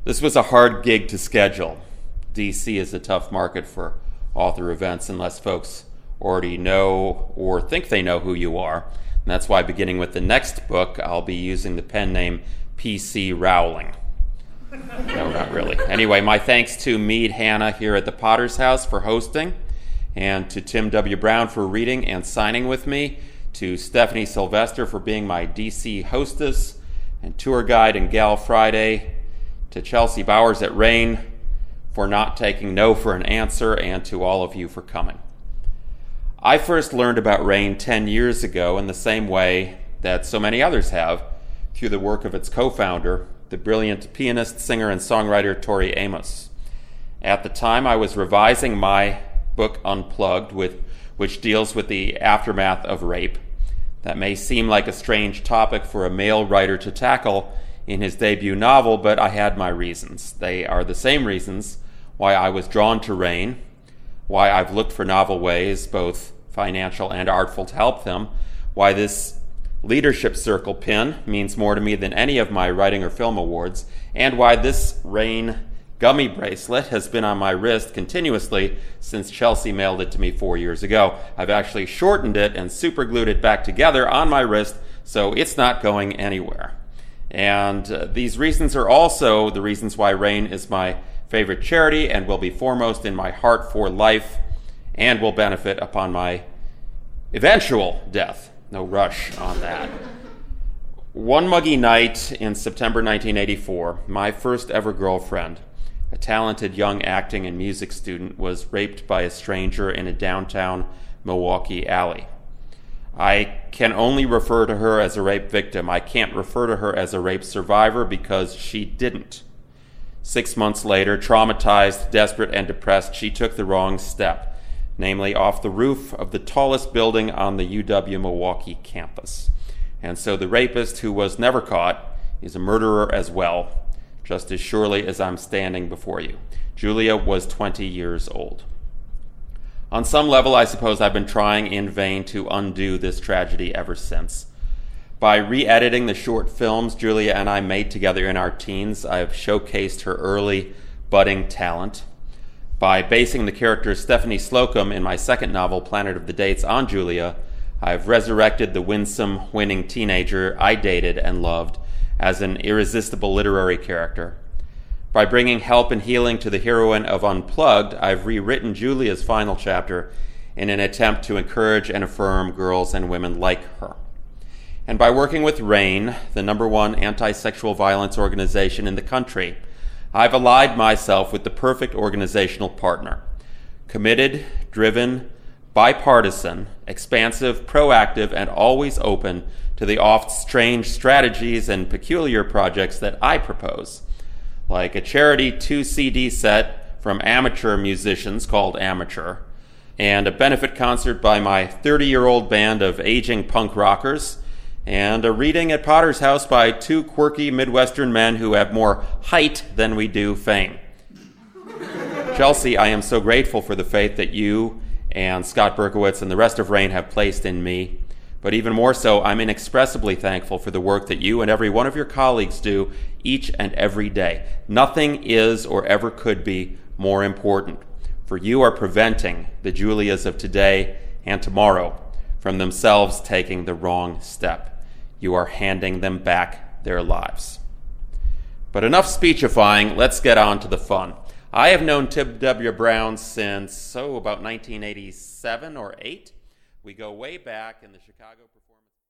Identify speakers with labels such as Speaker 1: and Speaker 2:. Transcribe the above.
Speaker 1: This was a hard gig to schedule. DC is a tough market for author events unless folks already know or think they know who you are. And that's why, beginning with the next book, I'll be using the pen name P.C. Rowling. No, not really. Anyway, my thanks to Meade Hanna here at the Potter's House for hosting, and to Tim W. Brown for reading and signing with me, to Stephanie Sylvester for being my DC hostess and tour guide and Gal Friday, to Chelsea Bowers at Rain for not taking no for an answer, and to all of you for coming. I first learned about Rain 10 years ago in the same way that so many others have, through the work of its co-founder, the brilliant pianist, singer, and songwriter Tori Amos. At the time, I was revising my book Unplugged, which deals with the aftermath of rape. That may seem like a strange topic for a male writer to tackle in his debut novel, but I had my reasons. They are the same reasons why I was drawn to Rain, why I've looked for novel ways, both financial and artful, to help them, why this Leadership Circle pin means more to me than any of my writing or film awards, and why this Rain gummy bracelet has been on my wrist continuously since Chelsea mailed it to me 4 years ago. I've actually shortened it and superglued it back together on my wrist, so it's not going anywhere. And these reasons are also the reasons why Rain is my favorite charity and will be foremost in my heart for life, and will benefit upon my eventual death. No rush on that. One muggy night in September 1984, my first ever girlfriend, a talented young acting and music student, was raped by a stranger in a downtown Milwaukee alley. I can only refer to her as a rape victim. I can't refer to her as a rape survivor because she didn't. 6 months later, traumatized, desperate, and depressed, she took the wrong step, namely off the roof of the tallest building on the UW-Milwaukee campus. And so the rapist, who was never caught, is a murderer as well, just as surely as I'm standing before you. Julia was 20 years old. On some level, I suppose I've been trying in vain to undo this tragedy ever since. By re-editing the short films Julia and I made together in our teens, I've showcased her early, budding talent. By basing the character Stephanie Slocum in my second novel, Planet of the Dates, on Julia, I've resurrected the winsome, winning teenager I dated and loved as an irresistible literary character. By bringing help and healing to the heroine of Unplugged, I've rewritten Julia's final chapter in an attempt to encourage and affirm girls and women like her. And by working with RAINN, the #1 anti-sexual violence organization in the country, I've allied myself with the perfect organizational partner. Committed, driven, bipartisan, expansive, proactive, and always open to the oft strange strategies and peculiar projects that I propose, like a charity 2-CD set from amateur musicians called Amateur, and a benefit concert by my 30-year-old band of aging punk rockers, and a reading at Potter's House by 2 quirky Midwestern men who have more height than we do fame. Chelsea, I am so grateful for the faith that you and Scott Berkowitz and the rest of RAINN have placed in me. But even more so, I'm inexpressibly thankful for the work that you and every one of your colleagues do each and every day. Nothing is or ever could be more important, for you are preventing the Julias of today and tomorrow from themselves taking the wrong step. You are handing them back their lives. But enough speechifying, let's get on to the fun. I have known Tim W. Brown since, about 1987 or 8. We go way back in the Chicago performance.